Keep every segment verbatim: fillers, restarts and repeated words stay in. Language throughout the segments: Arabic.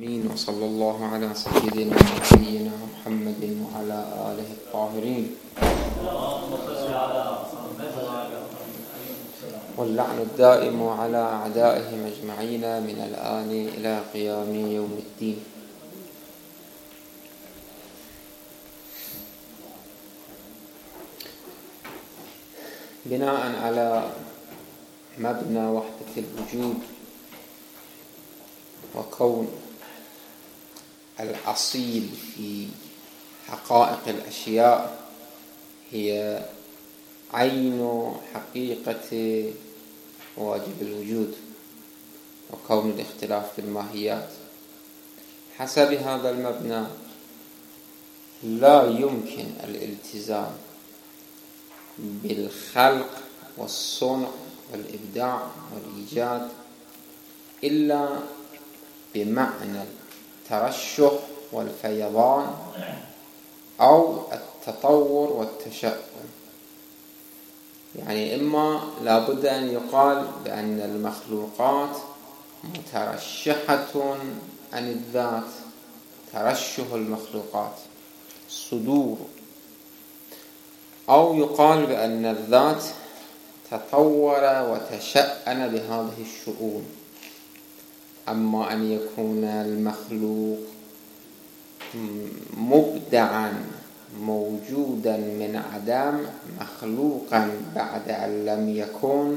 آمين. وصلى الله على سيدنا ونبينا محمد وعلى آله الطاهرين، واللعن الدائم على أعدائهم أجمعين من الآن إلى قيام يوم الدين. بناء على مبنى وحدة الوجود وكون الأصيل في حقائق الأشياء هي عين حقيقة واجب الوجود، وكون الاختلاف في الماهيات حسب هذا المبنى لا يمكن الالتزام بالخلق والصنع والإبداع والإيجاد إلا بمعنى الترشح والفيضان أو التطور والتشأم. يعني إما لابد أن يقال بأن المخلوقات مترشحة عن الذات، ترشح المخلوقات صدور، أو يقال بأن الذات تطور وتشأن بهذه الشؤون. أما أن يكون المخلوق مبدعا موجودا من عدم مخلوقا بعد أن لم يكن،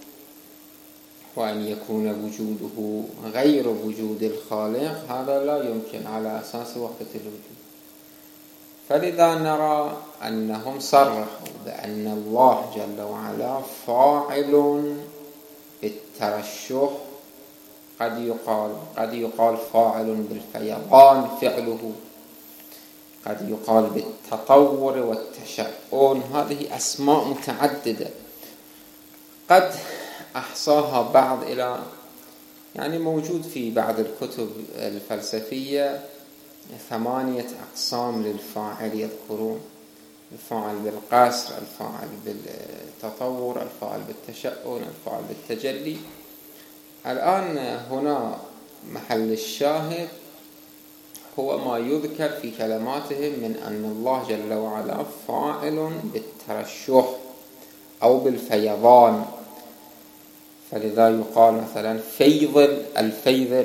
وأن يكون وجوده غير وجود الخالق، هذا لا يمكن على أساس وحدة الوجود. فلذا نرى أنهم صرحوا بأن الله جل وعلا فاعل بالترشح. قد يقال قد يقال فاعل بالفيضان فعله، قد يقال بالتطور والتشأم. هذه أسماء متعددة قد أحصاها بعض إلى، يعني موجود في بعض الكتب الفلسفية ثمانية أقسام للفاعل يذكرون: الفاعل بالقصر، الفاعل بالتطور، الفاعل بالتشأم، الفاعل بالتجلي. الآن هنا محل الشاهد هو ما يذكر في كلماتهم من أن الله جل وعلا فاعل بالترشح أو بالفيضان. فلذا يقال مثلا فيض الفيض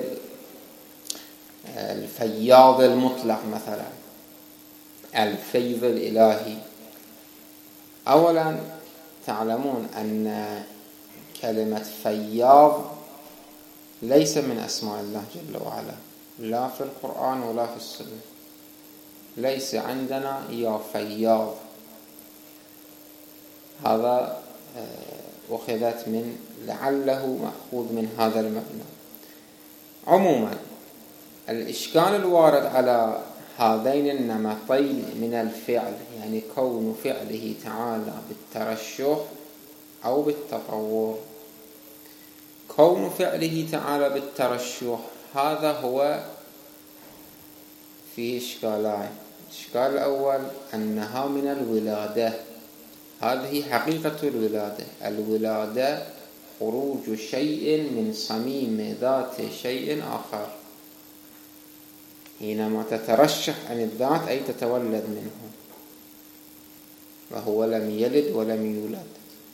الفياض المطلق، مثلا الفيض الإلهي. أولا تعلمون أن كلمة فياض ليس من أسماء الله جل وعلا، لا في القرآن ولا في السنة. ليس عندنا يا فياض، هذا أخذت من لعله مأخوذ من هذا المبنى. عموما الإشكال الوارد على هذين النمطين من الفعل، يعني كون فعله تعالى بالترشح أو بالتطور. كون فعله تعالى بالترشح هذا هو فيه إشكالين. الإشكال الأول أنها من الولادة، هذه حقيقة الولادة. الولادة خروج شيء من صميم ذات شيء آخر. حينما تترشح عن الذات أي تتولد منه، وهو لم يلد ولم يولد.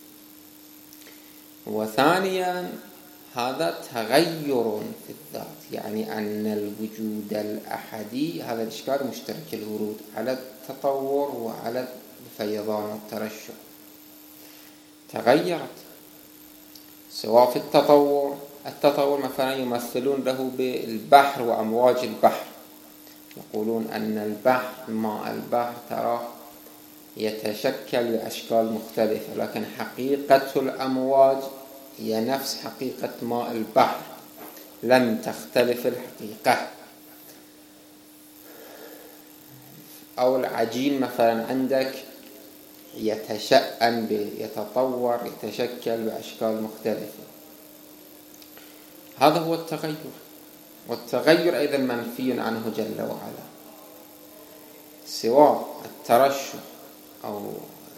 وثانيا هذا تغير في الذات، يعني أن الوجود الأحدي، هذا الإشكال مشترك الورود على التطور وعلى الفيضان والترشح، تغيرت. سواء في التطور التطور مثلا يمثلون له بالبحر وأمواج البحر، يقولون أن البحر ماء البحر تراه يتشكل بأشكال مختلفة، لكن حقيقة الأمواج هي نفس حقيقة ماء البحر، لم تختلف الحقيقة. أو العجين مثلا عندك يتشأن يتطور يتشكل بأشكال مختلفة. هذا هو التغير، والتغير أيضا منفي عنه جل وعلا. سواء الترشح أو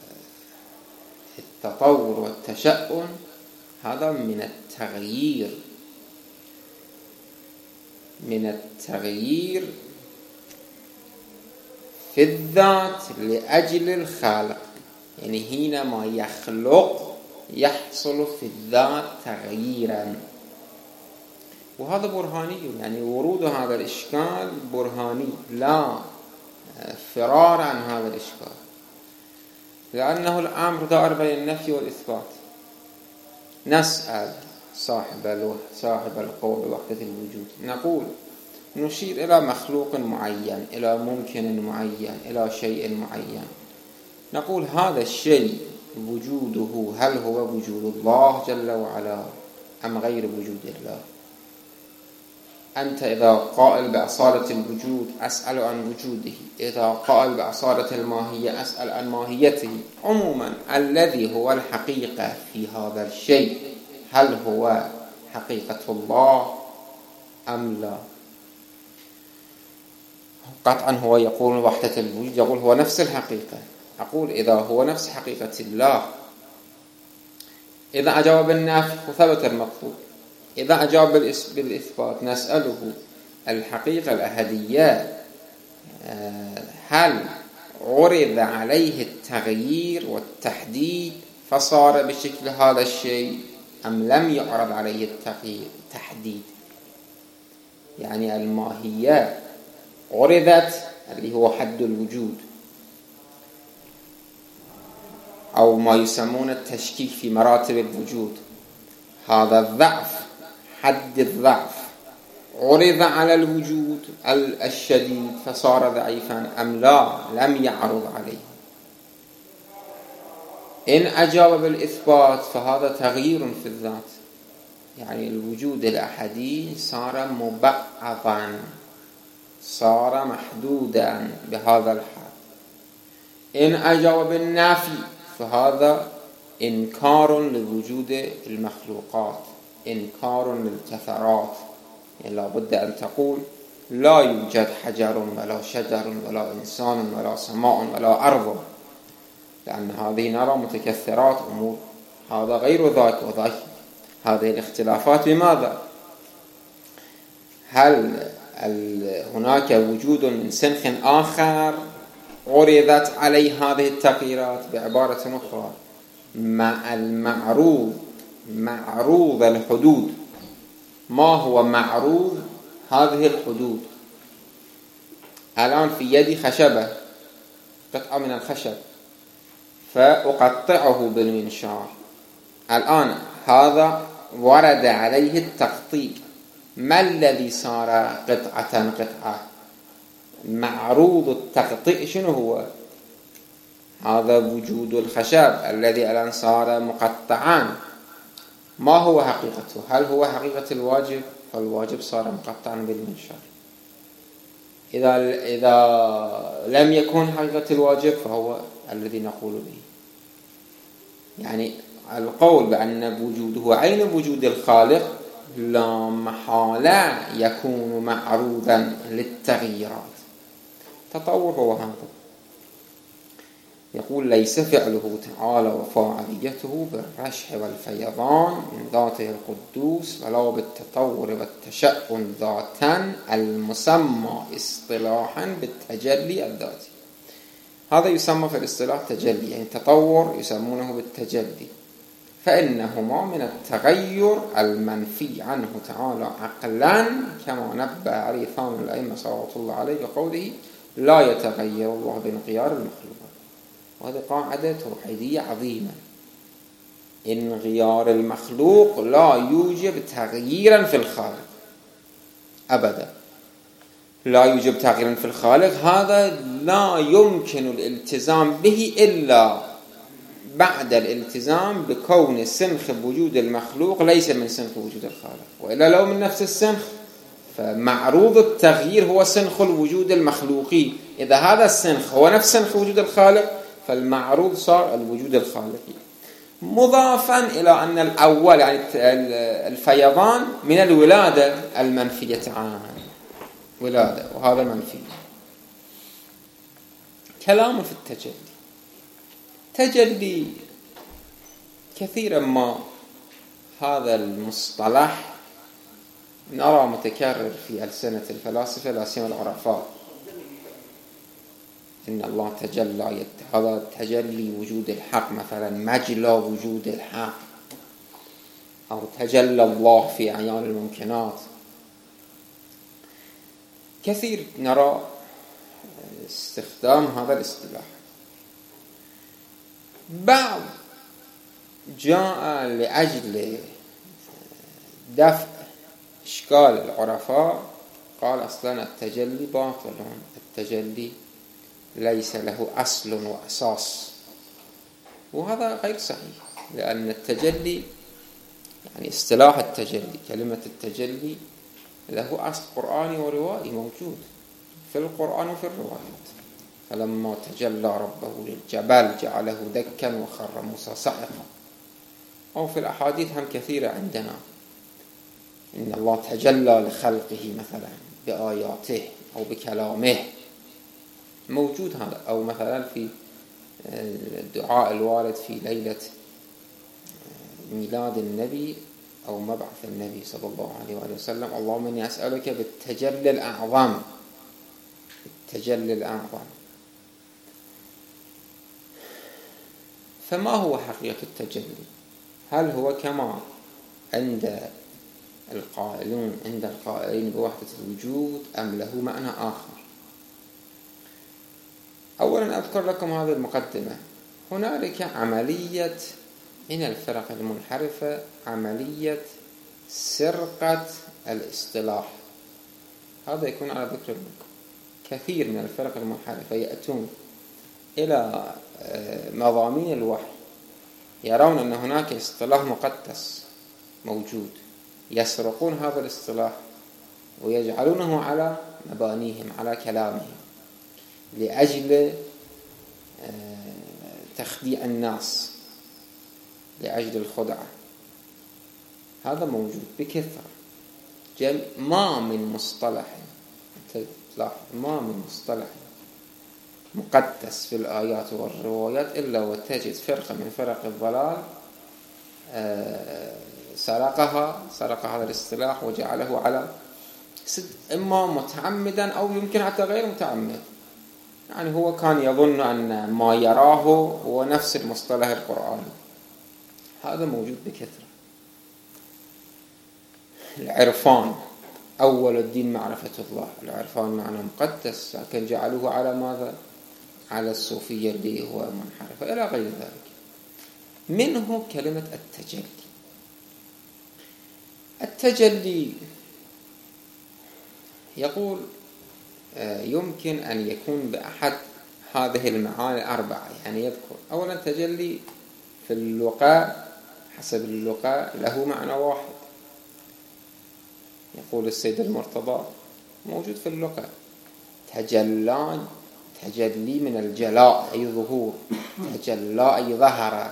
التطور والتشأم هذا من التغيير، من التغيير في الذات لأجل الخالق، يعني حينما يخلق يحصل في الذات تغييرا. وهذا برهاني، يعني ورود هذا الإشكال برهاني، لا فرار عن هذا الإشكال، لأنه الأمر دائر بين النفي والإثبات. نسأل صاحب صاحب القول بوحدة الوجود، نقول نشير إلى مخلوق معين، إلى ممكن معين، إلى شيء معين، نقول هذا الشيء وجوده هل هو وجود الله جل وعلا أم غير وجود الله؟ أنت إذا قائل بأصالة الوجود أسأل عن وجوده، إذا قائل بأصالة الماهية أسأل عن ماهيته. عموما الذي هو الحقيقة في هذا الشيء هل هو حقيقة الله أم لا؟ قطعا هو يقول وحدة الوجود، يقول هو نفس الحقيقة. أقول إذا هو نفس حقيقة الله، إذا أجاب بالنفي ثبت المطلوب، إذا أجاب بالإثبات نسأله الحقيقة الأحدية هل عرض عليه التغيير والتحديد فصار بشكل هذا الشيء أم لم يعرض عليه التغيير التحديد؟ يعني الماهية عرضت اللي هو حد الوجود، أو ما يسمون التشكيك في مراتب الوجود، هذا الضعف حد الضعف عرض على الوجود الشديد فصار ضعيفا أم لا لم يعرض عليه؟ إن أجاب بالإثبات فهذا تغيير في الذات، يعني الوجود الأحدي صار مبعضا، صار محدودا بهذا الحد. إن أجاب بالنفي فهذا إنكار لوجود المخلوقات، إنكار للكثرات، يعني لا بد أن تقول لا يوجد حجر ولا شجر ولا إنسان ولا سماء ولا أرض، لأن هذه نرى متكثرات أمور، هذا غير ذاك وذاك. هذه الاختلافات بماذا؟ هل هناك وجود من سنخ آخر عرضت عليه هذه التغييرات؟ بعبارة أخرى مع المعروض معروض الحدود. ما هو معروض هذه الحدود؟ الآن في يدي خشبة، قطعة من الخشب، فأقطعه بالمنشار. الآن هذا ورد عليه التقطيع، ما الذي صار قطعة قطعة؟ معروض التقطيع شنو هو؟ هذا وجود الخشب الذي الآن صار مقطعا. ما هو حقيقته؟ هل هو حقيقة الواجب؟ فالواجب صار مقطعا بالمنشار. إذا إذا لم يكن حقيقة الواجب فهو الذي نقول به. يعني القول بأن وجوده عين وجود الخالق لا محالة يكون معروضا للتغييرات. تطور هو هذا. يقول ليس فعله تعالى وفاعليته بالرشح والفيضان من ذاته القدوس ولا بالتطور والتشأن ذاتا المسمى اصطلاحا بالتجلي الذاتي. هذا يسمى في الاصطلاح تجلي، يعني تطور يسمونه بالتجلي، فإنهما من التغير المنفي عنه تعالى عقلا، كما نبه عليه ثاني الأئمة صلى الله عليه وقوله لا يتغير الله بانغيار المخلوق. وهذه قاعدة توحيدية عظيمة. انغيار المخلوق لا يوجب تغييرا في الخالق أبدا، لا يوجب تغييرا في الخالق. هذا لا يمكن الالتزام به إلا بعد الالتزام بكون سنخ بوجود المخلوق ليس من سنخ وجود الخالق، وإلا لو من نفس السنخ فمعروض التغيير هو سنخ الوجود المخلوقي. إذا هذا السنخ هو نفس سنخ وجود الخالق فالمعروض صار الوجود الخالقي، مضافا إلى أن الأول يعني الفيضان من الولادة المنفية عن ولادة، وهذا منفي. كلام في التجلي. تجلي كثيرا ما هذا المصطلح نرى متكرر في ألسنة الفلاسفة لا سيما العرفاء إن الله تجلى، هذا تجلي وجود الحق، مثلا مجلى وجود الحق، أو تجلى الله في أعيان الممكنات. كثير نرى استخدام هذا الاصطلاح. بعض جاء لأجل دفع إشكال العرفاء قال أصلا التجلي باطل، التجلي ليس له أصل وأساس، وهذا غير صحيح، لأن التجلي يعني اصطلاح التجلي، كلمة التجلي له أصل قرآني وروائي موجود في القرآن وفي الروايات. فلما تجلى ربه للجبل جعله دكا وخر موسى صعقا. أو في الأحاديث هم كثيرة عندنا إن الله تجلى لخلقه مثلا بآياته أو بكلامه، موجود هذا. أو مثلا في الدعاء الوارد في ليلة ميلاد النبي أو مبعث النبي صلى الله عليه وآله وسلم: اللهم إني أسألك بالتجلي الأعظم، التجلي الأعظم. فما هو حقيقة التجلي؟ هل هو كما عند القائلون عند القائلين بوحدة الوجود أم له معنى آخر؟ أولا أذكر لكم هذه المقدمة. هنالك عملية من الفرق المنحرفة، عملية سرقة الاصطلاح. هذا يكون على ذكر منكم. كثير من الفرق المنحرفة يأتون إلى مضامين الوحي يرون أن هناك اصطلاح مقدس موجود، يسرقون هذا الاصطلاح ويجعلونه على مبانيهم، على كلامهم، لأجل تخديع الناس، لأجل الخدعة. هذا موجود بكثرة. ما من مصطلح ما من مصطلح مقدس في الآيات والروايات إلا وتجد فرقة من فرق الضلال سرقها سرق هذا الاصطلاح وجعله على سد، إما متعمدا أو يمكن حتى غير متعمد. يعني هو كان يظن أن ما يراه هو نفس المصطلح القرآني. هذا موجود بكثرة. العرفان، أول الدين معرفة الله، العرفان معنى مقدس، لكن جعلوه على ماذا؟ على الصوفية اللي هو منحرفة إلى غير ذلك. منه كلمة التجلي. التجلي يقول يمكن أن يكون بأحد هذه المعاني الأربعة. يعني يذكر أولا تجلي في اللغة، حسب اللغة له معنى واحد. يقول السيد المرتضى موجود في اللغة تجلى، تجلي من الجلاء أي ظهور، تجلى أي ظهر.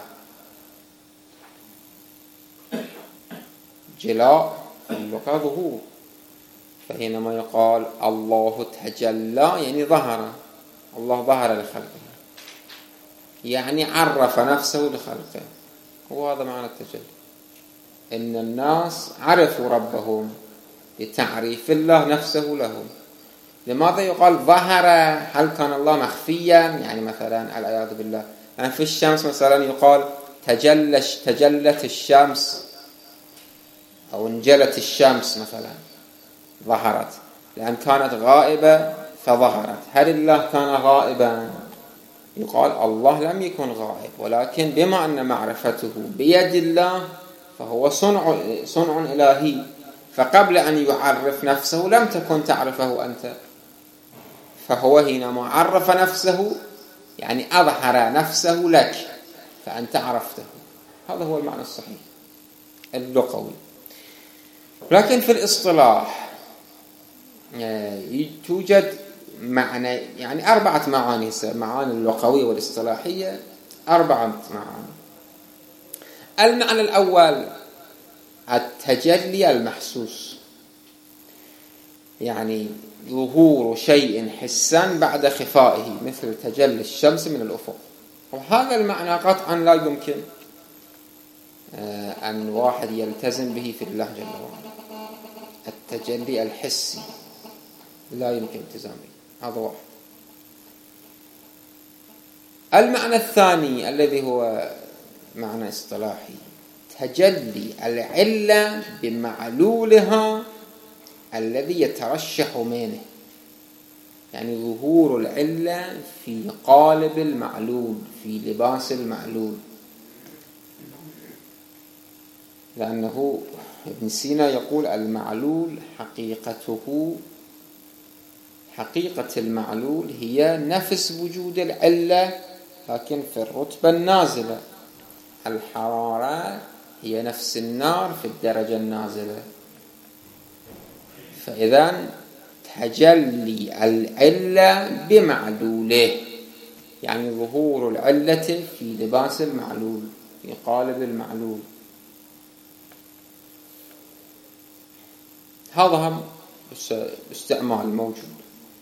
جلاء في اللغة ظهور. فحينما يقال الله تجلى يعني ظهر، الله ظهر لخلقه، يعني عرف نفسه لخلقه. وهذا معنى التجلي. إن الناس عرفوا ربهم بتعريف الله نفسه لهم. لماذا يقال ظهر؟ هل كان الله مخفيا؟ يعني مثلا العياذ بالله، يعني في الشمس مثلا يقال تجلش تجلت الشمس أو انجلت الشمس مثلا، ظهرت لأن كانت غائبة فظهرت. هل الله كان غائبا؟ يقال الله لم يكن غائب، ولكن بما أن معرفته بيد الله فهو صنع صنع إلهي، فقبل أن يعرف نفسه لم تكن تعرفه أنت. فهو حينما عرف نفسه يعني أظهر نفسه لك فأنت عرفته. هذا هو المعنى الصحيح اللغوي. لكن في الاصطلاح توجد معنى، يعني أربعة معاني، معاني اللغوية والاصطلاحية أربعة معاني. المعنى الأول التجلي المحسوس، يعني ظهور شيء حسا بعد خفائه، مثل تجلي الشمس من الأفق. وهذا المعنى قطعا لا يمكن أن واحد يلتزم به في الله جل وعلا. التجلي الحسي لا يمكن التزام به. هذا واحد. المعنى الثاني الذي هو معنى اصطلاحي، تجلي العلة بمعلولها الذي يترشح منه، يعني ظهور العلة في قالب المعلول، في لباس المعلول. لأنه ابن سينا يقول المعلول حقيقته، حقيقة المعلول هي نفس وجود العلة لكن في الرتبة النازلة. الحرارة هي نفس النار في الدرجة النازلة. فإذا تجلي العلة بمعلوله، يعني ظهور العلة في لباس المعلول، في قالب المعلول. هذا هم استعمال موجود.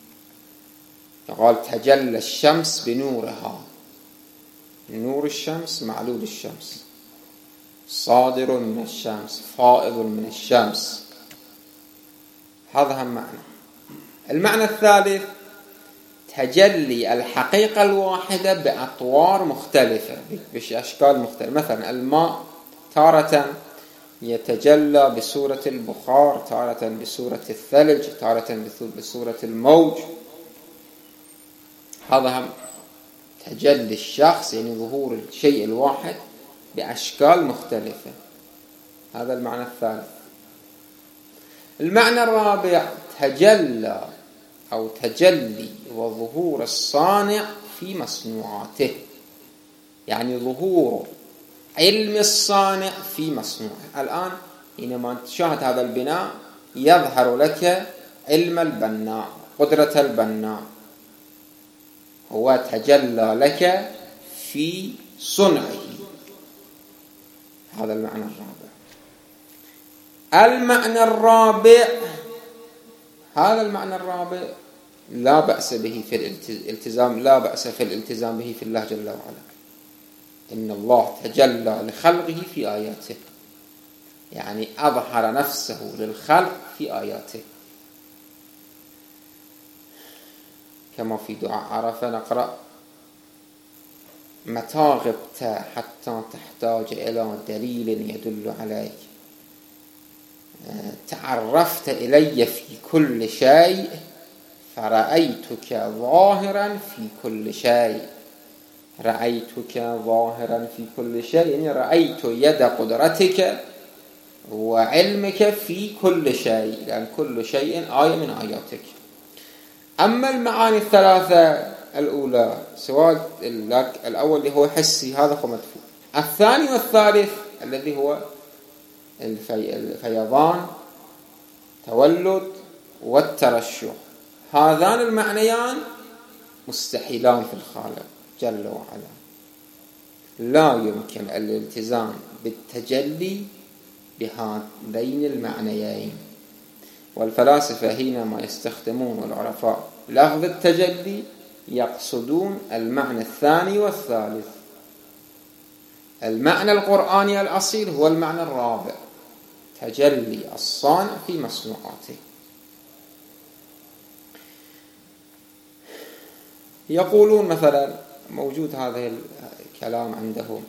قال تجلى الشمس بنورها، نور الشمس معلول الشمس، صادر من الشمس، فائض من الشمس. هذا هم معنى. المعنى الثالث تجلي الحقيقة الواحدة بأطوار مختلفة، بأشكال مختلفة. مثلا الماء تارة يتجلى بصورة البخار، تارة بصورة الثلج، تارة بصورة الموج. هذا هم تجلي الشخص، يعني ظهور الشيء الواحد بأشكال مختلفة. هذا المعنى الثالث. المعنى الرابع تجلى أو تجلي وظهور الصانع في مصنوعاته، يعني ظهور علم الصانع في مصنوعه. الآن حينما تشاهد هذا البناء يظهر لك علم البناء، قدرة البناء، هو تجلى لك في صنعه. هذا المعنى الرابع. المعنى الرابع، هذا المعنى الرابع لا بأس به في الالتزام، لا بأس في الالتزام به في الله جل وعلا. إن الله تجلى لخلقه في آياته، يعني أظهر نفسه للخلق في آياته. كما في دعاء عرفة نقرأ متى غبت حتى تحتاج إلى دليل يدل عليك، تعرفت إلي في كل شيء فرأيتك ظاهرا في كل شيء. رأيتك ظاهرا في كل شيء، يعني رأيت يد قدرتك وعلمك في كل شيء، لأن كل شيء آية من آياتك. أما المعاني الثلاثة الأولى، سواء الأول اللي هو حسي، هذا هو مدفوع. الثاني والثالث الذي هو الفيضان، تولد والترشح، هذان المعنيان مستحيلان في الخالق جل وعلا. لا يمكن الالتزام بالتجلي بهذين المعنيين. والفلاسفة حينما يستخدمون والعرفاء لفظ التجلي يقصدون المعنى الثاني والثالث. المعنى القرآني الأصيل هو المعنى الرابع، تجلي الصانع في مصنوعاته. يقولون مثلا، موجود هذا الكلام عندهم،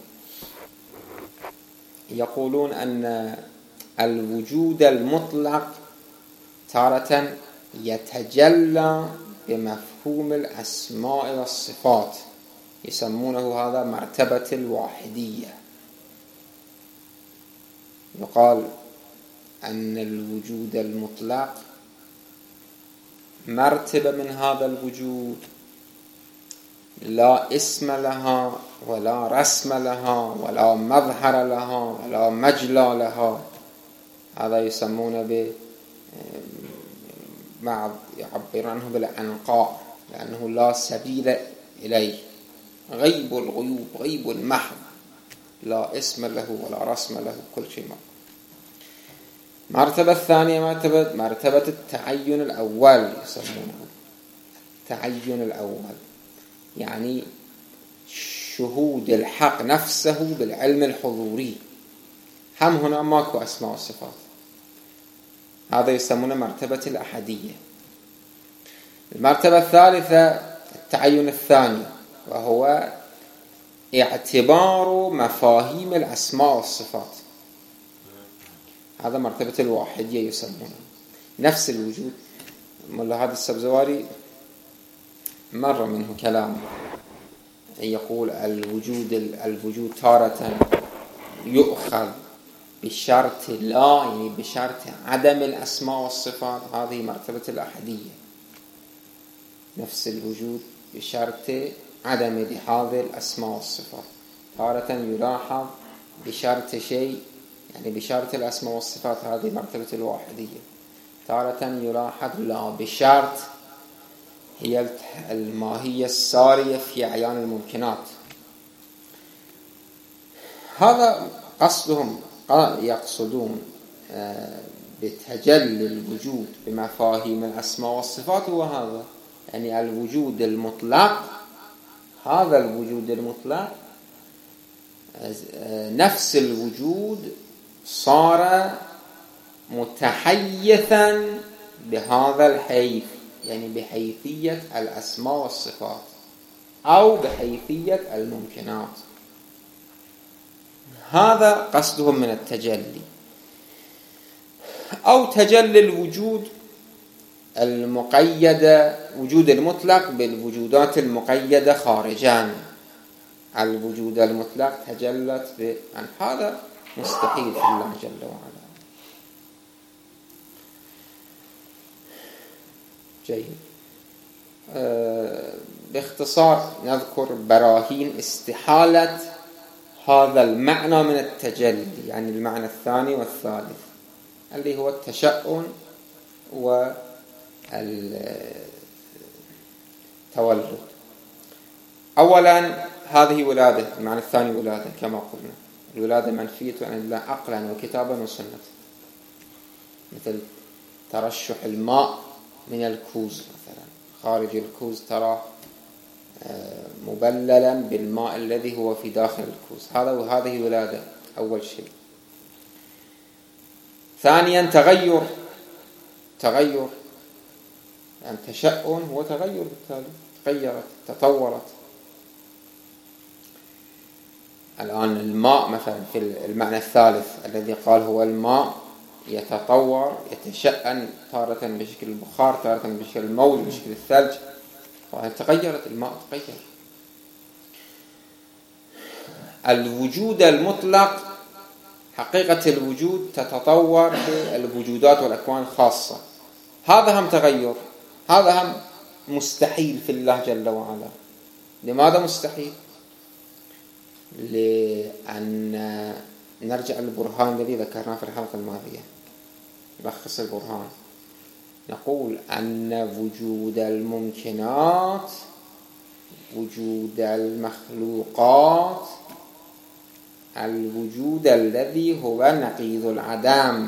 يقولون أن الوجود المطلق تارة يتجلى بمفهوم الأسماء والصفات، يسمونه هذا مرتبة الواحدية. يقال أن الوجود المطلق مرتبة من هذا الوجود لا اسم لها ولا رسم لها ولا مظهر لها ولا مجلى لها. هذا يسمونه ب مع يعبر عنه بالعنقاء، لأنه لا سبيل إليه، غيب الغيوب، غيب المحض، لا اسم له ولا رسم له، كل شيء ما. مرتبة الثانية مرتبة مرتبة التعين الأول، يسمونه التعين الأول، يعني شهود الحق نفسه بالعلم الحضوري. هم هنا ماكو أسماء وصفات، هذا يسمونه مرتبة الأحدية. المرتبة الثالثة التعين الثاني، وهو اعتبار مفاهيم الأسماء والصفات. هذا مرتبة الواحدية يسمونه. نفس الوجود. ملا هذا السبزواري مر منه كلام يقول الوجود الوجود تارة يؤخذ بشرط لا، يعني بشرط عدم الأسماء والصفات. هذه مرتبة الأحدية. نفس الوجود بشرط عدم لحاظ الأسماء والصفات. تارة يلاحظ بشرط شيء، يعني بشرط الأسماء والصفات، هذه مرتبة الواحدية. تارة يلاحظ لا بشرط، هي الماهية السارية في أعيان الممكنات. هذا قصدهم، يقصدون بتجلي الوجود بمفاهيم الأسماء والصفات هو هذا، يعني الوجود المطلق. هذا الوجود المطلق نفس الوجود صار متحيثا بهذا الحيث، يعني بحيثية الأسماء والصفات أو بحيثية الممكنات. هذا قصدهم من التجلي. أو تجلي الوجود المقيدة، وجود المطلق بالوجودات المقيدة خارجان. الوجود المطلق تجلت بأن هذا مستحيل في الله جل وعلا. جيد. أه باختصار نذكر براهين استحالة هذا المعنى من التجلي، يعني المعنى الثاني والثالث اللي هو التشأن والتولد. أولا هذه ولادة، المعنى الثاني ولادة كما قلنا. الولادة منفية عن الله عقلا وكتابا وسنة، مثل ترشح الماء من الكوز مثلا. خارج الكوز ترى مبللا بالماء الذي هو في داخل الكوز. هذا وهذه ولادة أول شيء. ثانيا تغير، تغير يعني تشأن هو تغير، بالتالي تغيرت تطورت. الآن الماء مثلا في المعنى الثالث الذي قال هو الماء يتطور يتشأن، تارة بشكل البخار، تارة بشكل الموج، بشكل الثلج. تغيرت الماء، تغير. الوجود المطلق حقيقة الوجود تتطور بالوجودات والأكوان الخاصة. هذا هم تغير، هذا هم مستحيل في الله جل وعلا. لماذا مستحيل؟ لأن نرجع للبرهان الذي ذكرناه في الحلقة الماضية، نلخص البرهان. نقول أن وجود الممكنات، وجود المخلوقات، الوجود الذي هو نقيض العدم،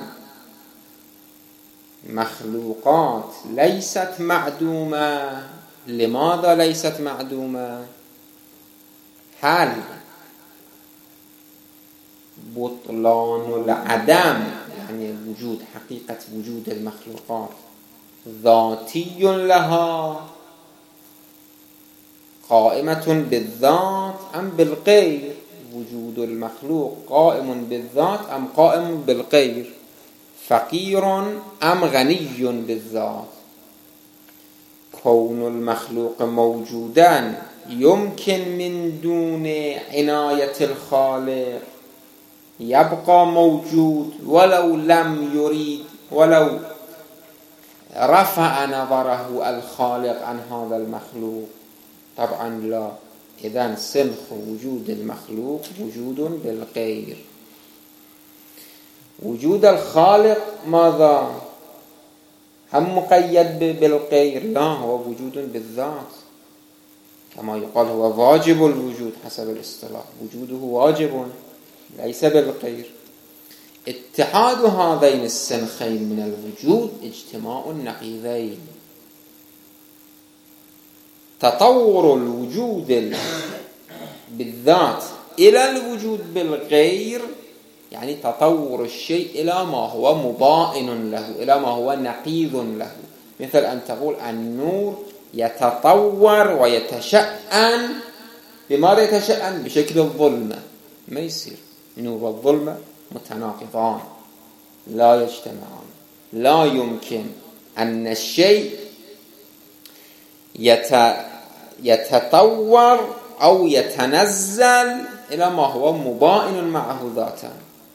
مخلوقات ليست معدومة. لماذا ليست معدومة؟ هل بطلان العدم، يعني الوجود، حقيقة وجود المخلوقات ذاتي لها قائمة بالذات أم بالغير؟ وجود المخلوق قائم بالذات أم قائم بالغير؟ فقير أم غني بالذات؟ كون المخلوق موجودا يمكن من دون عناية الخالق، يبقى موجود ولو لم يريد، ولو رفع نظره الخالق عن هذا المخلوق. طبعا لا. إذن سلخ وجود المخلوق وجود بالغير. وجود الخالق ماذا؟ هم مقيد بالغير؟ لا، هو وجود بالذات، كما يقال هو واجب الوجود حسب الاصطلاح. وجوده واجب ليس بالغير. اتحاد هذين السنخين من الوجود اجتماع النقيضين. تطور الوجود بالذات إلى الوجود بالغير يعني تطور الشيء إلى ما هو مبائن له، إلى ما هو نقيض له. مثل أن تقول النور يتطور ويتشأن. بماذا يتشأن؟ بشكل الظلمة. ما يصير، النور والظلمة متناقضان لا يجتمعان. لا يمكن أن الشيء يتطور أو يتنزل إلى ما هو مبائن معه ذاتا.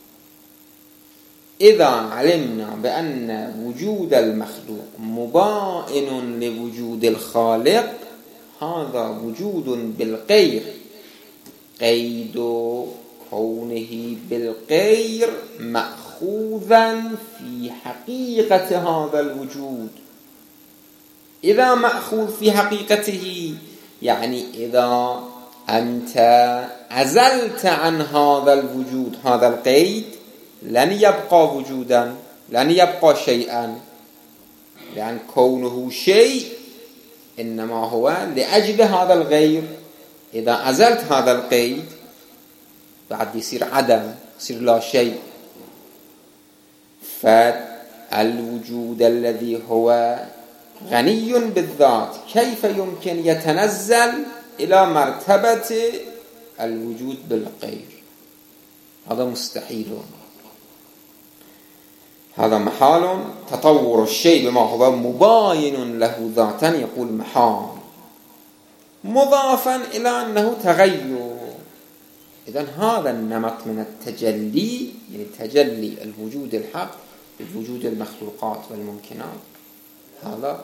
إذا علمنا بأن وجود المخلوق مبائن لوجود الخالق، هذا وجود بالغير. قيد كونه بالغير مأخوذا في حقيقة هذا الوجود. إذا مأخوذ في حقيقته يعني إذا أنت عزلت عن هذا الوجود هذا القيد، لن يبقى وجودا، لن يبقى شيئا، لأن كونه شيء إنما هو لأجل هذا الغير. إذا عزلت هذا القيد بعد يصير عدم، يصير لا شيء. فالوجود الذي هو غني بالذات كيف يمكن يتنزل إلى مرتبة الوجود بالغير؟ هذا مستحيل. هذا محال. تطور الشيء بما هو مباين له ذاتا يقول محال، مضافا إلى أنه تغير. إذن هذا النمط من التجلي، يعني تجلي الوجود الحق بوجود المخلوقات والممكنات، هذا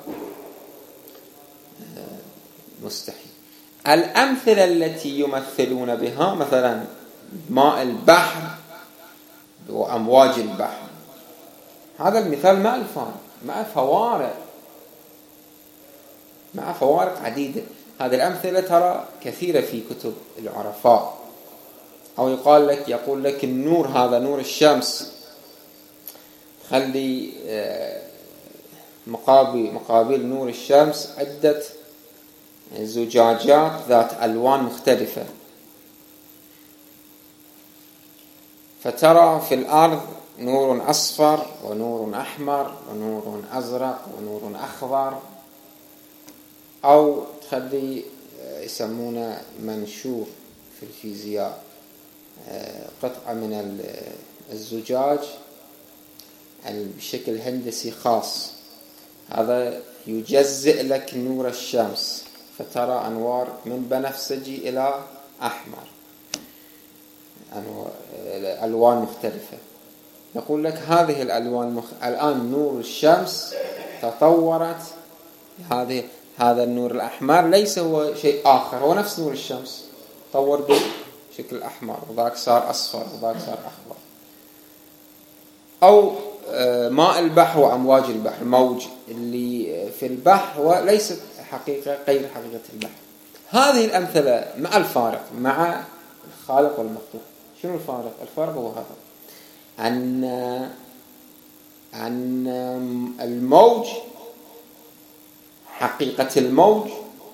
مستحيل. الأمثلة التي يمثلون بها مثلا ماء البحر وأمواج البحر، هذا المثال مع الفارق، مع فوارق، مع فوارق عديدة. هذه الأمثلة ترى كثيرة في كتب العرفاء. أو يقال لك يقول لك النور هذا نور الشمس، خلي مقابل مقابل نور الشمس عدة زجاجات ذات ألوان مختلفة، فترى في الأرض نور أصفر ونور أحمر ونور أزرق ونور أخضر. أو تخلي يسمونه منشور في الفيزياء، قطعة من الزجاج بشكل هندسي خاص، هذا يجزئ لك نور الشمس، فترى أنوار من بنفسجي إلى أحمر، ألوان مختلفة. يقول لك هذه الألوان مخ... الآن نور الشمس تطورت، هذه هذا النور الأحمر ليس هو شيء آخر، هو نفس نور الشمس، تطور بشكل أحمر، وذاك صار أصفر، وذاك صار أخضر. أو ماء البحر وأمواج البحر، موج اللي في البحر وليست حقيقة غير حقيقة البحر. هذه الأمثلة مع الفارق، مع الخالق والمخلوق. شنو الفارق؟ الفارق هو هذا، أن أن الموج، حقيقة الموج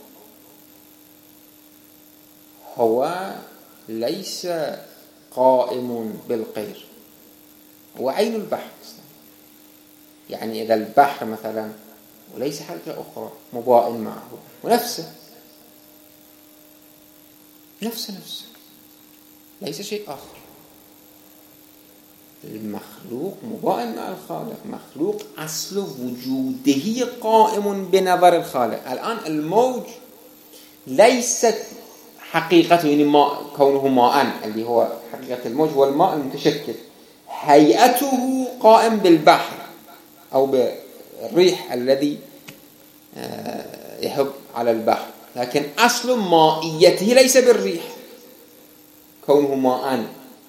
هو ليس قائم بالغير، هو عين البحر. يعني إذا البحر مثلا وليس حقيقة أخرى مبائن معه، ونفسه نفسه نفسه ليس شيء آخر. المخلوق مبائن مع الخالق، مخلوق أصل وجوده قائم بنظر الخالق. الآن الموج ليست حقيقته، يعني ماء، كونه ماء اللي هو حقيقة الموج هو الماء المتشكل، هيئته قائم بالبحر أو بالريح الذي يهب على البحر، لكن أصل مائيته ليس بالريح، كونه ماء.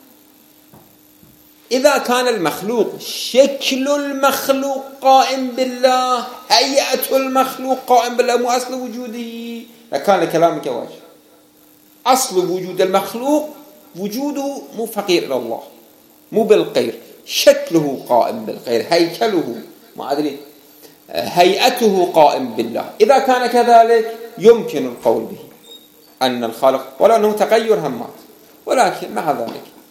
إذا كان المخلوق شكل المخلوق قائم بالله، هيئة المخلوق قائم بالله، مو أصل وجوده، لكان لكلامك واجب. أصل وجود المخلوق وجوده مو فقير إلى الله، مو بالغير، شكله قائم بالغير، هيكله ما أدري هيئته قائم بالله. إذا كان كذلك يمكن القول به أن الخالق، ولو أنه تغير همات، ولكن مع ذلك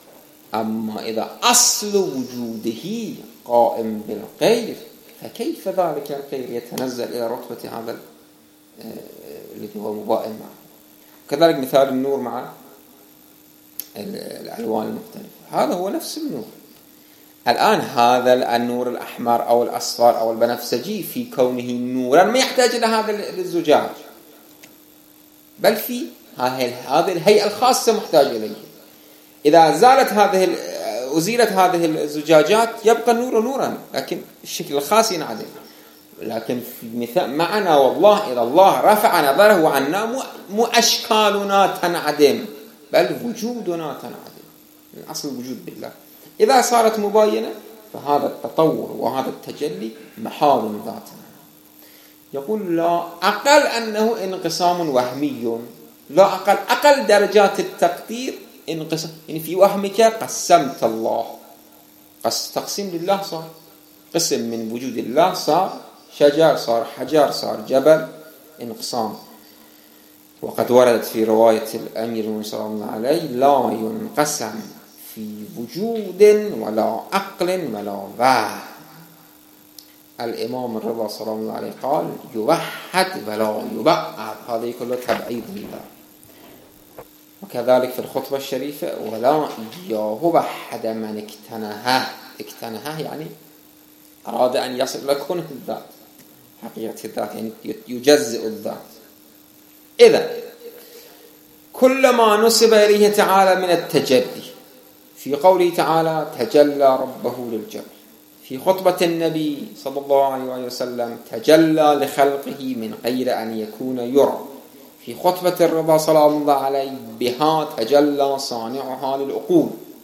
أما إذا أصل وجوده قائم بالغير فكيف ذلك الغير يتنزل إلى رتبة هذا الذي هو مبائن معه؟ كذلك مثال النور مع الألوان المختلفة، هذا هو نفس النور. الآن هذا النور الأحمر أو الأصفر أو البنفسجي في كونه نورا ما يحتاج إلى هذا الزجاج، بل في هذه الهيئة الخاصة محتاج إليه. إذا زالت هذه أزيلت هذه الزجاجات يبقى النور نورا، لكن الشكل الخاص ينعدم. لكن في مثال معنا والله إذا الله رفع نظره عنا مو أشكالنا تنعدم بل وجودنا تنعدم، من أصل الوجود بالله. إذا صارت مباينة فهذا التطور وهذا التجلي محال ذاتنا. يقول لا أقل أنه انقسام وهمي، لا أقل أقل درجات التقدير انقسام، يعني في وهمك قسمت الله، قس تقسيم لله صار قسم من وجود الله، صار شجر صار حجر صار جبل، انقسام. وقد وردت في رواية الأمير المؤمنين صلى الله عليه لا ينقسم في وجود ولا عقل ولا وهم. الإمام الرضا صلى الله عليه قال يوحد ولا يبعد، هذه كلها تبعيض لله. وكذلك في الخطبة الشريفة ولا يوحد من اكتنها، اكتنها يعني أراد أن يصل لكون الذات، حقيقة الذات يعني يجزئ الذات. إذا كل ما نسب إليه تعالى من التجلي، في قوله تعالى تجلى ربه للجبل، في خطبة النبي صلى الله عليه وسلم تجلى لخلقه من غير أن يكون يرى، في خطبة الرضا صلى الله عليه بها تجلى صانعها للعقول،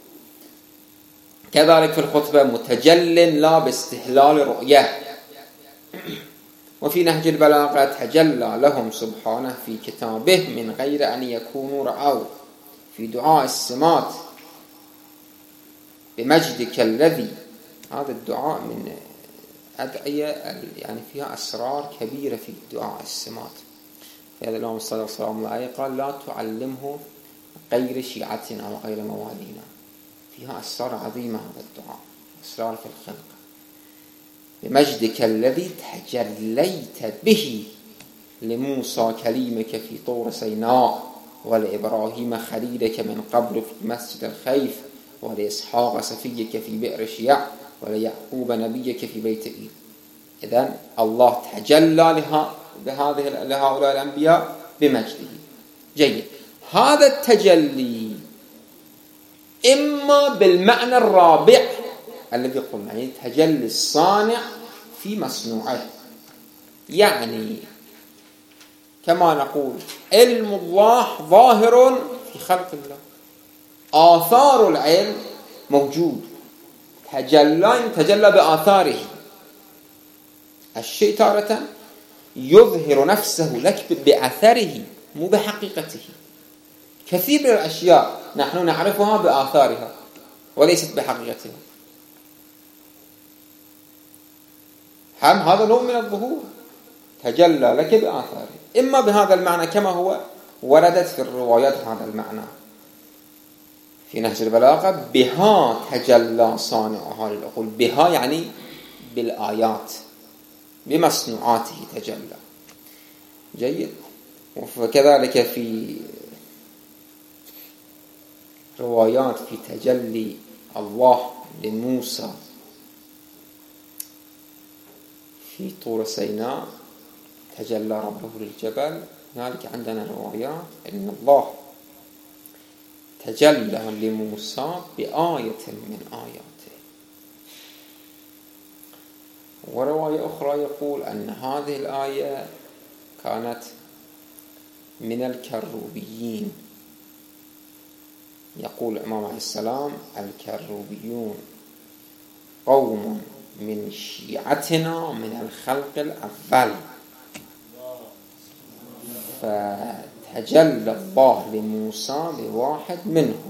كذلك في الخطبة متجل لا باستهلال رؤية. وفي نهج البلاغة تجلى لهم سبحانه في كتابه من غير أن يكونوا رأوا، في دعاء السمات بمجدك الذي، هذا الدعاء من أدعية يعني فيها أسرار كبيرة في دعاء السمات. فهذا الإمام صلى الله عليه وسلم قال لا تعلمه غير شيعتنا وغير موالينا، فيها أسرار عظيمة هذا الدعاء، أسرار في الخلق. بمجدك الذي تجليت به لموسى كليمك في طور سيناء، ولإبراهيم خليلك من قبل في مسجد الخيف، ولإسحاق صفيك في بئر شيع، وليعقوب نبيك في بيت إيل. إذن الله تجلى لها بهذه لهؤلاء الأنبياء بمجده. جيد، هذا التجلي إما بالمعنى الرابع الذي قلنا، يعني تجلي الصانع في مصنوعه، يعني كما نقول علم الله ظاهر في خلق الله، آثار العلم موجود، تجلى تجلى بآثاره. الشيء تارة يظهر نفسه لك بأثره مو بحقيقته. كثير من الأشياء نحن نعرفها بآثارها وليست بحقيقتها، هم هذا نوع من الظهور، تجلى لك بآثاره، إما بهذا المعنى كما هو وردت في الروايات هذا المعنى في نهج البلاغة بها تجلى صانعها للعقول، بها يعني بالآيات بمصنوعاته تجلى. جيد. وكذلك في روايات في تجلي الله لموسى في طور سيناء تجلى ربه للجبل، هنالك عندنا روايات أن الله تجلى لموسى بآية من آياته. ورواية أخرى يقول أن هذه الآية كانت من الكروبيين. يقول الإمام عليه السلام الكروبيون قوم من شيعتنا من الخلق الأول، فتجلى الله لموسى لواحد منهم.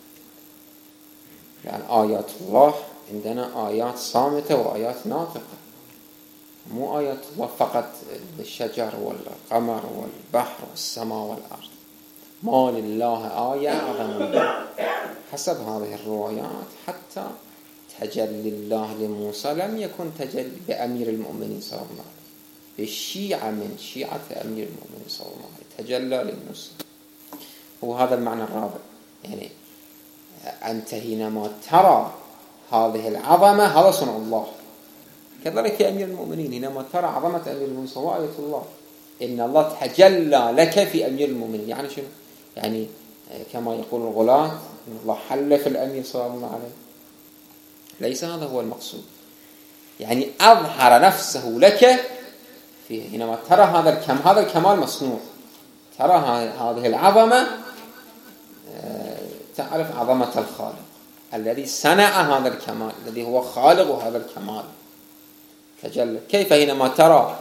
يعني آيات الله عندنا آيات صامتة وآيات ناطقة، مو آيات الله فقط الشجر والقمر والبحر والسماء والأرض. ما لله آية أعظم من حسب هذه الروايات حتى تجلي الله لموسى لم يكن تجلي بأمير المؤمنين صلى الله عليه وسلم، بالشيعة من شيعة أمير المؤمنين صلى الله عليه وسلم تجلى لموسى. وهذا المعنى الرابع، يعني أنت حينما ترى هذه العظمة هذا صنع الله. كذلك يا أمير المؤمنين حينما ترى عظمة أمير المؤمنين هو آية الله، إن الله تجلى لك في أمير المؤمنين. يعني شنو؟ يعني كما يقول الغلاة إن الله حل في الأمير صلى الله عليه وسلم، ليس هذا هو المقصود. يعني أظهر نفسه لك في حينما ترى هذا الكمال، هذا الكمال مصنوع، ترى هذه العظمة، تعرف عظمة الخالق الذي صنع هذا الكمال، الذي هو خالق هذا الكمال تجلى. كيف حينما ترى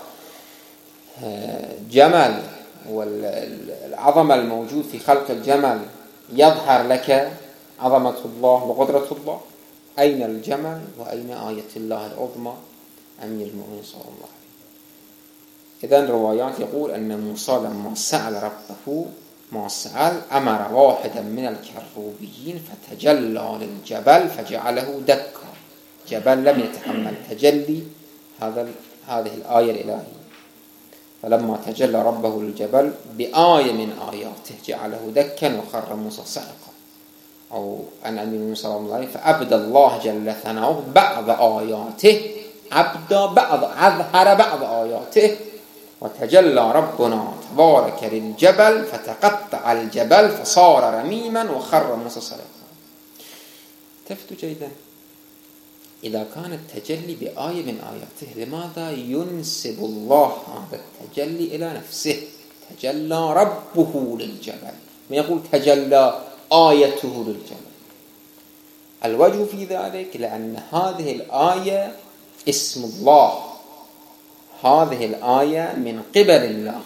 جمل والعظمة الموجود في خلق الجمل يظهر لك عظمة الله وقدرة الله؟ أين الجمل وأين آية الله العظمى أمير المؤمنين صلى الله عليه وسلم؟ إذن روايات يقول أن موسى لما سأل ربه ما سأل أمر واحدا من الكروبيين فتجلى للجبل فجعله دكا. جبل لم يتحمل تجلي هذا هذه الآية الإلهية، فلما تجلى ربه للجبل بآية من آياته جعله دكا وخر موسى صعقا. أو أن أمير موسى صلى الله عليه وسلم فأبدى الله جل ثناؤه بعض آياته، أبدى بعض، أظهر بعض آياته، وتجلى ربنا تبارك للجبل فتقطع الجبل فصار رميما وخر موسى صعقا. تفتوا جيدا، إذا كان التجلي بآية من آياته لماذا ينسب الله هذا التجلي إلى نفسه؟ تجلى ربه للجبل، ما يقول تجلى آيته للجبل. الوجه في ذلك لأن هذه الآية اسم الله، هذه الآية من قبل الله،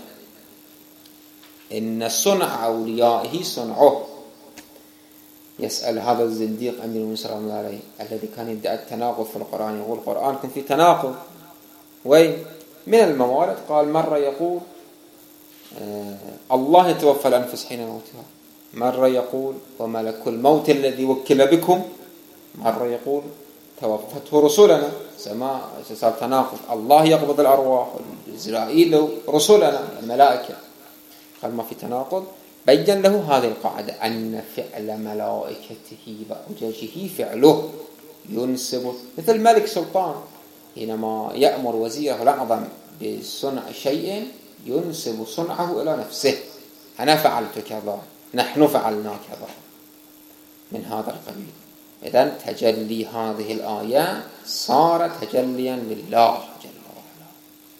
إن صنع أوليائه صنعه. يسأل هذا الزنديق أمير المؤمنين صلى الله عليه وسلم الذي كان يدعي التناقض في القرآن، يقول القرآن كن في تناقض، وين من الموارد؟ قال مرة يقول آه الله يتوفى الأنفس حين موتها، مرة يقول وملك الموت الذي وكل بكم، مرة يقول توفته رسلنا. سماء صار تناقض، الله يقبض الأرواح، إسرائيل رسلنا الملائكة، قال ما في تناقض. بين له هذه القاعدة أن فعل ملائكته وحججه فعله ينسب، مثل ملك سلطان حينما يأمر وزيره الأعظم بصنع شيء ينسب صنعه إلى نفسه، أنا فعلت كذا، نحن فعلنا كذا، من هذا القبيل. إذن تجلي هذه الآية صار تجليا لله جل وعلا،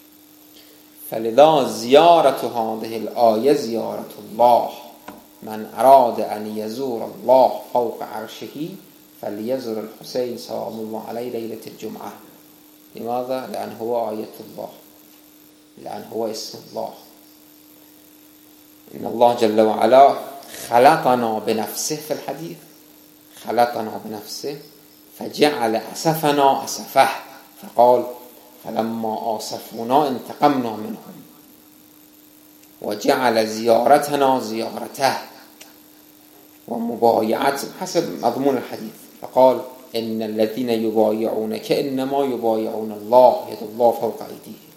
فلذا زيارة هذه الآية زيارة الله. من أراد أن يزور الله فوق عرشه فليزور الحسين سلام الله عليه ليلة الجمعة. لماذا؟ لأن هو آية الله، لأن هو اسم الله. إن الله جل وعلا خلقنا بنفسه في الحديث، خلقنا بنفسه فجعل أسفنا أسفه، فقال فلما آسفونا انتقمنا منهم، وجعل زيارتنا زيارته ومبايعة حسب مضمون الحديث، فقال إن الذين يبايعونك إنما يبايعون الله يد الله فوق أيديهم.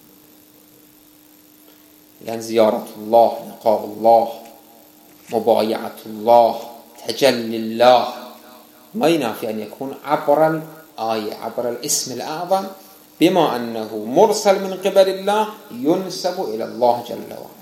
لأن زيارة الله، لقاء الله، مبايعة الله، تجلي الله ما ينافي أن يكون عبر الآية، عبر الاسم الأعظم، بما أنه مرسل من قبل الله ينسب إلى الله جل وعلا.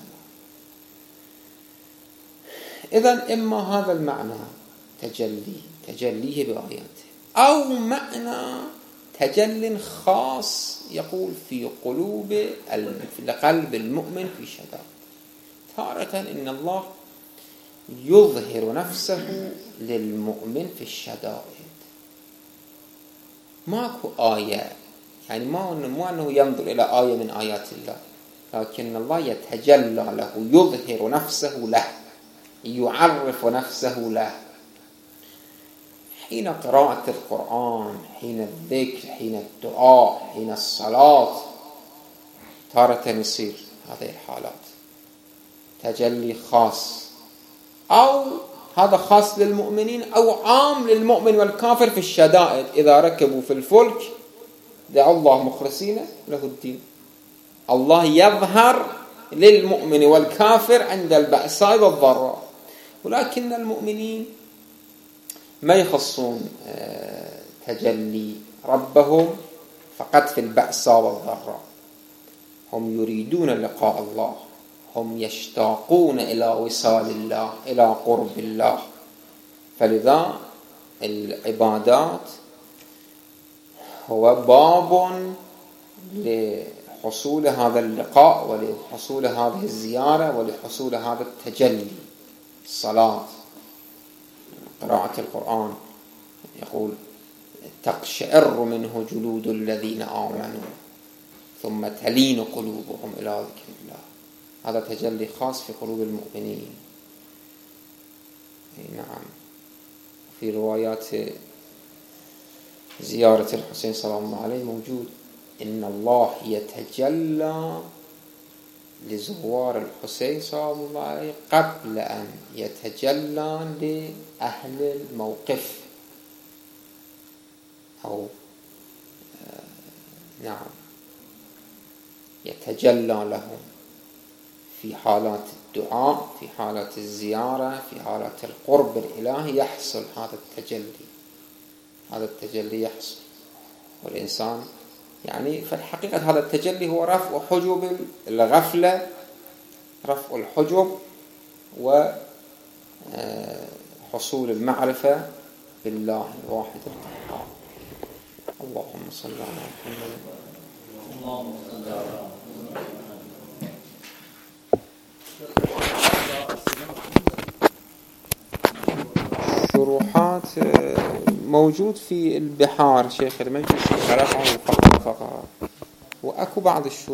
إذن إما هذا المعنى تجلي تجليه بآياته، أو معنى تجل خاص يقول في قلوب في قلب المؤمن في شدائد. تارة إن الله يظهر نفسه للمؤمن في الشدائد، ماكو آية، يعني ما مو أنه ينظر إلى آية من آيات الله، لكن الله يتجلى له، يظهر نفسه له، يعرف نفسه له حين قراءة القرآن، حين الذكر، حين الدعاء، حين الصلاة. تارة يصير هذه الحالات تجلي خاص، أو هذا خاص للمؤمنين أو عام للمؤمن والكافر في الشدائد. إذا ركبوا في الفلك دعوا الله مخلصين له الدين. الله يظهر للمؤمن والكافر عند البأساء والضراء، ولكن المؤمنين ما يخصون تجلي ربهم فقط في البأساء والضراء، هم يريدون لقاء الله، هم يشتاقون إلى وصال الله، إلى قرب الله. فلذا العبادات هو باب لحصول هذا اللقاء ولحصول هذه الزيارة ولحصول هذا التجلي. الصلاة، قراءة القرآن، يقول تقشعر منه جلود الذين آمنوا ثم تلين قلوبهم إلى ذكر الله. هذا تجلي خاص في قلوب المؤمنين. نعم. في روايات زيارة الحسين صلى الله عليه موجود إن الله يتجلى لزوار الحسين صلى الله عليه قبل أن يتجلى لأهل الموقف أو آه نعم يتجلى لهم في حالات الدعاء، في حالات الزيارة، في حالات القرب الإلهي يحصل هذا التجلي. هذا التجلي يحصل، والإنسان يعني في الحقيقة هذا التجلي هو رفع حجب الغفلة، رفع الحجب وحصول المعرفة بالله الواحد القهار. اللهم صل على محمد. اللهم صل على شروحات موجود في البحار شيخ المجلس شرحه فقط فقط، وأكو بعض الشروح